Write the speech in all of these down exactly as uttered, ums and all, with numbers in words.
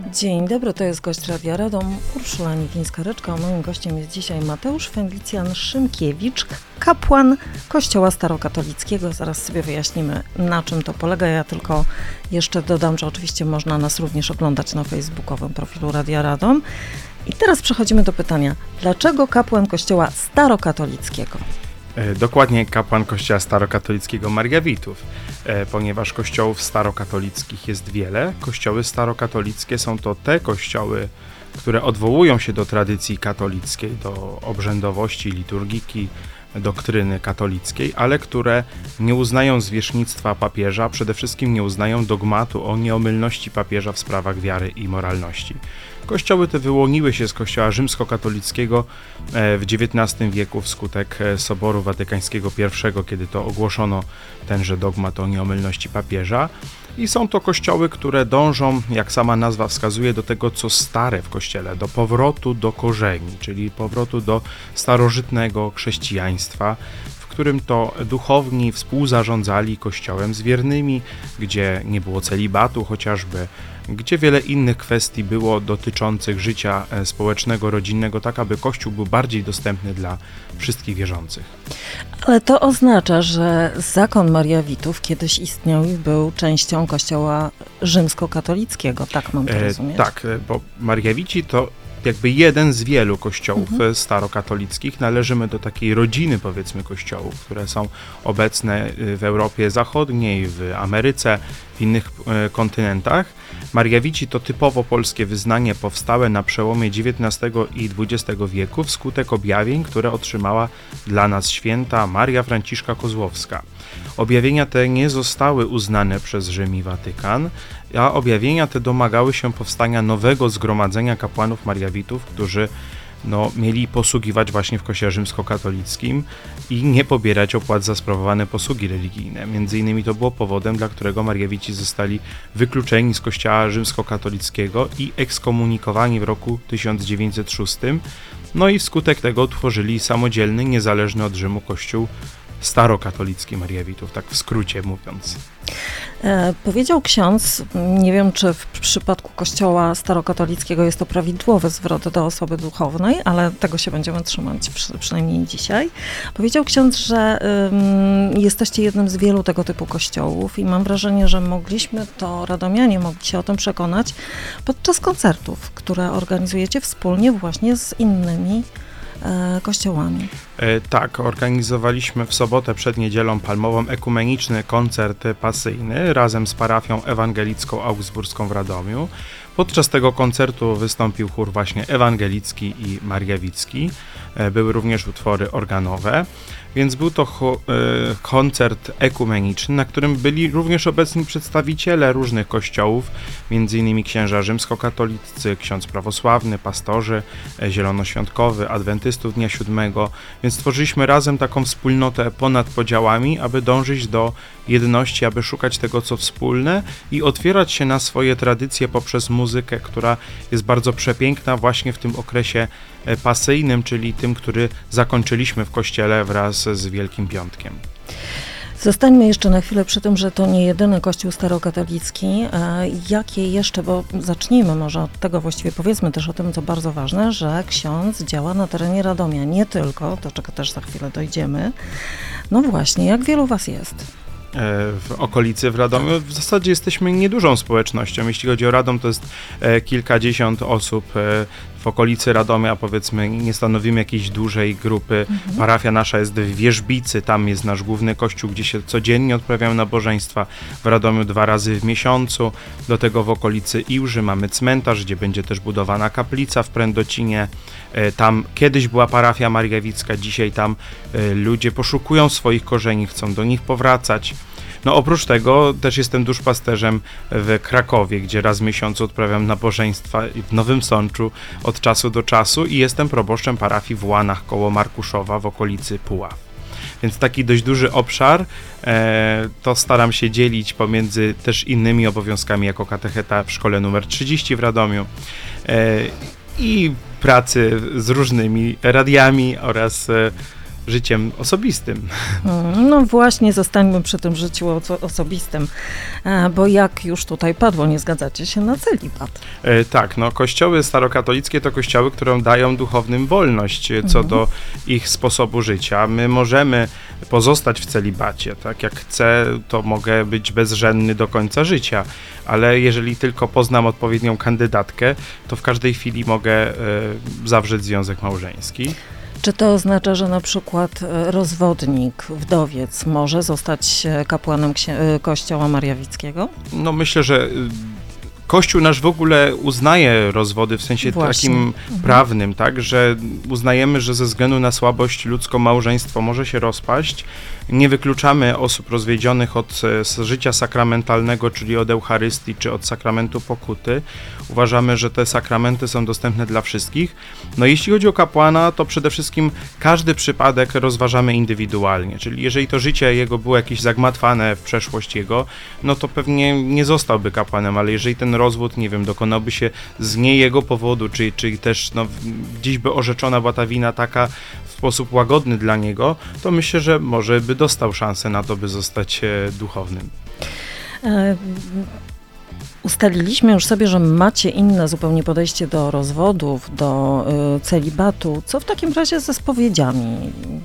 Dzień dobry, to jest gość Radia Radom, Urszula Niwińska-Ryczka, a moim gościem jest dzisiaj Mateusz Felicjan-Szymkiewicz, kapłan Kościoła Starokatolickiego. Zaraz sobie wyjaśnimy, na czym to polega. Ja tylko jeszcze dodam, że oczywiście można nas również oglądać na facebookowym profilu Radia Radom. I teraz przechodzimy do pytania, dlaczego kapłan Kościoła Starokatolickiego? Dokładnie kapłan Kościoła Starokatolickiego Mariawitów, ponieważ kościołów starokatolickich jest wiele. Kościoły starokatolickie są to te kościoły, które odwołują się do tradycji katolickiej, do obrzędowości, liturgiki, doktryny katolickiej, ale które nie uznają zwierzchnictwa papieża, przede wszystkim nie uznają dogmatu o nieomylności papieża w sprawach wiary i moralności. Kościoły te wyłoniły się z kościoła rzymskokatolickiego w dziewiętnastym wieku wskutek Soboru Watykańskiego I, kiedy to ogłoszono tenże dogmat o nieomylności papieża. I są to kościoły, które dążą, jak sama nazwa wskazuje, do tego, co stare w kościele, do powrotu do korzeni, czyli powrotu do starożytnego chrześcijaństwa, w którym to duchowni współzarządzali kościołem z wiernymi, gdzie nie było celibatu chociażby, gdzie wiele innych kwestii było dotyczących życia społecznego, rodzinnego, tak aby Kościół był bardziej dostępny dla wszystkich wierzących. Ale to oznacza, że zakon Mariawitów kiedyś istniał i był częścią Kościoła rzymskokatolickiego, tak mam to rozumieć? E, tak, bo Mariawici to jakby jeden z wielu kościołów mhm. starokatolickich. Należymy do takiej rodziny, powiedzmy, kościołów, które są obecne w Europie Zachodniej, w Ameryce, w innych e, kontynentach. Mariawici to typowo polskie wyznanie powstałe na przełomie dziewiętnastego i dwudziestego wieku wskutek objawień, które otrzymała dla nas święta Maria Franciszka Kozłowska. Objawienia te nie zostały uznane przez Rzym i Watykan, a objawienia te domagały się powstania nowego zgromadzenia kapłanów Mariawitów, którzy no, mieli posługiwać właśnie w kościele rzymskokatolickim i nie pobierać opłat za sprawowane posługi religijne. Między innymi to było powodem, dla którego Mariawici zostali wykluczeni z kościoła rzymskokatolickiego i ekskomunikowani w roku tysiąc dziewięćset szóstym. No i wskutek tego utworzyli samodzielny, niezależny od Rzymu kościół starokatolicki Mariawitów, tak w skrócie mówiąc. E, powiedział ksiądz, nie wiem czy w przypadku Kościoła Starokatolickiego jest to prawidłowy zwrot do osoby duchownej, ale tego się będziemy trzymać przy, przynajmniej dzisiaj. Powiedział ksiądz, że ym, jesteście jednym z wielu tego typu kościołów i mam wrażenie, że mogliśmy to, radomianie mogli się o tym przekonać podczas koncertów, które organizujecie wspólnie właśnie z innymi kościołami. E, tak, organizowaliśmy w sobotę przed Niedzielą Palmową ekumeniczny koncert pasyjny razem z parafią ewangelicką augsburską w Radomiu. Podczas tego koncertu wystąpił chór właśnie ewangelicki i mariawicki. E, były również utwory organowe, więc był to cho- e, koncert ekumeniczny, na którym byli również obecni przedstawiciele różnych kościołów, między innymi księża rzymskokatolicy, ksiądz prawosławny, pastorzy, e, zielonoświątkowy, adwentystów Dnia Siódmego, więc tworzyliśmy razem taką wspólnotę ponad podziałami, aby dążyć do jedności, aby szukać tego, co wspólne i otwierać się na swoje tradycje poprzez muzykę, która jest bardzo przepiękna właśnie w tym okresie pasyjnym, czyli tym, który zakończyliśmy w kościele wraz z Wielkim Piątkiem. Zostańmy jeszcze na chwilę przy tym, że to nie jedyny kościół starokatolicki. Jakie jeszcze, bo zacznijmy może od tego, właściwie powiedzmy też o tym, co bardzo ważne, że ksiądz działa na terenie Radomia. Nie tylko, do czego też za chwilę dojdziemy. No właśnie, jak wielu was jest? W okolicy w Radomiu. W zasadzie jesteśmy niedużą społecznością. Jeśli chodzi o Radom, to jest kilkadziesiąt osób. W okolicy Radomia, powiedzmy, nie stanowimy jakiejś dużej grupy. Mhm. Parafia nasza jest w Wierzbicy, tam jest nasz główny kościół, gdzie się codziennie odprawiamy nabożeństwa. W Radomiu dwa razy w miesiącu. Do tego w okolicy Iłży mamy cmentarz, gdzie będzie też budowana kaplica w Prędocinie. Tam kiedyś była parafia mariawicka, dzisiaj tam ludzie poszukują swoich korzeni, chcą do nich powracać. No oprócz tego też jestem duszpasterzem w Krakowie, gdzie raz w miesiącu odprawiam nabożeństwa w Nowym Sączu od czasu do czasu i jestem proboszczem parafii w Łanach koło Markuszowa w okolicy Puław. Więc taki dość duży obszar, e, to staram się dzielić pomiędzy też innymi obowiązkami jako katecheta w szkole numer trzydzieści w Radomiu e, i pracy z różnymi radiami oraz e, życiem osobistym. No właśnie, zostańmy przy tym życiu oso- osobistym, bo jak już tutaj padło, nie zgadzacie się na celibat. E, tak, no kościoły starokatolickie to kościoły, które dają duchownym wolność co mhm. do ich sposobu życia. My możemy pozostać w celibacie, tak? Jak chcę, to mogę być bezżenny do końca życia, ale jeżeli tylko poznam odpowiednią kandydatkę, to w każdej chwili mogę e, zawrzeć związek małżeński. Czy to oznacza, że na przykład rozwodnik, wdowiec może zostać kapłanem ksi- Kościoła Mariawickiego? No myślę, że Kościół nasz w ogóle uznaje rozwody w sensie Właśnie. takim mhm. prawnym, tak, że uznajemy, że ze względu na słabość ludzką małżeństwo może się rozpaść. Nie wykluczamy osób rozwiedzionych od życia sakramentalnego, czyli od Eucharystii, czy od sakramentu pokuty. Uważamy, że te sakramenty są dostępne dla wszystkich. No jeśli chodzi o kapłana, to przede wszystkim każdy przypadek rozważamy indywidualnie, czyli jeżeli to życie jego było jakieś zagmatwane w przeszłość jego, no to pewnie nie zostałby kapłanem, ale jeżeli ten rozwód, nie wiem, dokonałby się z nie jego powodu, czy, czy też no, gdzieś by orzeczona była ta wina taka w sposób łagodny dla niego, to myślę, że może by dostał szansę na to, by zostać e, duchownym. E- Ustaliliśmy już sobie, że macie inne zupełnie podejście do rozwodów, do y, celibatu. Co w takim razie ze spowiedziami?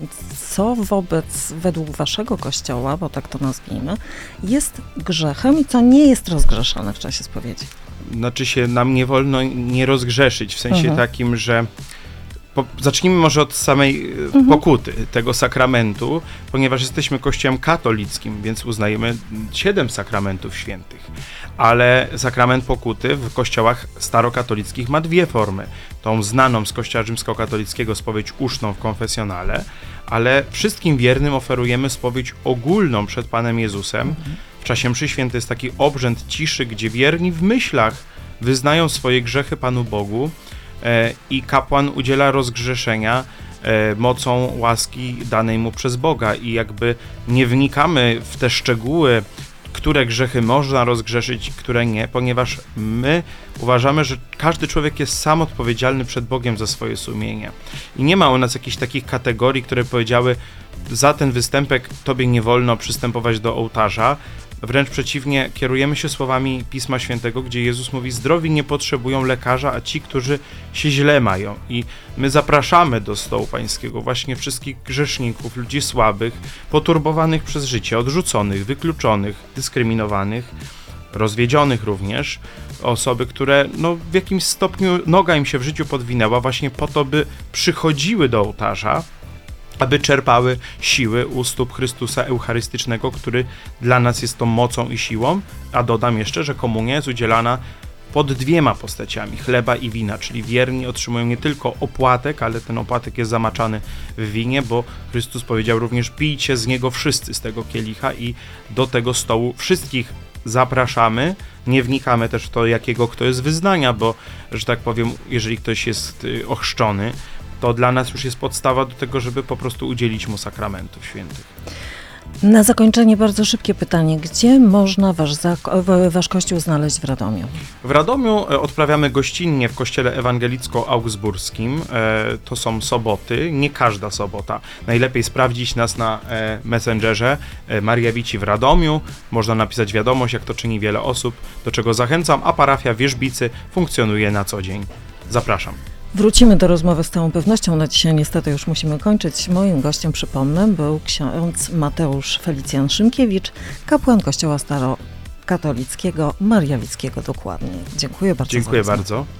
Co wobec, według waszego kościoła, bo tak to nazwijmy, jest grzechem i co nie jest rozgrzeszane w czasie spowiedzi? Znaczy się, nam nie wolno nie rozgrzeszyć, w sensie mhm. takim, że Po, zacznijmy może od samej mhm. pokuty, tego sakramentu, ponieważ jesteśmy kościołem katolickim, więc uznajemy siedem sakramentów świętych. Ale sakrament pokuty w kościołach starokatolickich ma dwie formy. Tą znaną z kościoła rzymskokatolickiego spowiedź uszną w konfesjonale, ale wszystkim wiernym oferujemy spowiedź ogólną przed Panem Jezusem. Mhm. W czasie mszy świętej jest taki obrzęd ciszy, gdzie wierni w myślach wyznają swoje grzechy Panu Bogu, i kapłan udziela rozgrzeszenia e, mocą łaski danej mu przez Boga i jakby nie wnikamy w te szczegóły, które grzechy można rozgrzeszyć, które nie, ponieważ my uważamy, że każdy człowiek jest sam odpowiedzialny przed Bogiem za swoje sumienie. I nie ma u nas jakichś takich kategorii, które powiedziały, za ten występek tobie nie wolno przystępować do ołtarza. Wręcz przeciwnie, kierujemy się słowami Pisma Świętego, gdzie Jezus mówi, zdrowi nie potrzebują lekarza, a ci, którzy się źle mają. I my zapraszamy do stołu pańskiego właśnie wszystkich grzeszników, ludzi słabych, poturbowanych przez życie, odrzuconych, wykluczonych, dyskryminowanych, rozwiedzionych również, osoby, które no, w jakimś stopniu noga im się w życiu podwinęła właśnie po to, by przychodziły do ołtarza, aby czerpały siły u stóp Chrystusa Eucharystycznego, który dla nas jest tą mocą i siłą, a dodam jeszcze, że komunia jest udzielana pod dwiema postaciami, chleba i wina, czyli wierni otrzymują nie tylko opłatek, ale ten opłatek jest zamaczany w winie, bo Chrystus powiedział również, pijcie z niego wszyscy, z tego kielicha i do tego stołu wszystkich zapraszamy, nie wnikamy też w to, jakiego kto jest wyznania, bo, że tak powiem, jeżeli ktoś jest ochrzczony, to dla nas już jest podstawa do tego, żeby po prostu udzielić mu sakramentów świętych. Na zakończenie bardzo szybkie pytanie. Gdzie można wasz, zak- wasz kościół znaleźć w Radomiu? W Radomiu odprawiamy gościnnie w kościele ewangelicko-augsburskim. To są soboty, nie każda sobota. Najlepiej sprawdzić nas na Messengerze Mariawici w Radomiu. Można napisać wiadomość, jak to czyni wiele osób, do czego zachęcam, a parafia w Wierzbicy funkcjonuje na co dzień. Zapraszam. Wrócimy do rozmowy z całą pewnością. Na dzisiaj niestety już musimy kończyć. Moim gościem, przypomnę, był ksiądz Mateusz Felicjan Szymkiewicz, kapłan Kościoła Starokatolickiego Mariawickiego dokładnie. Dziękuję bardzo. Dziękuję bardzo.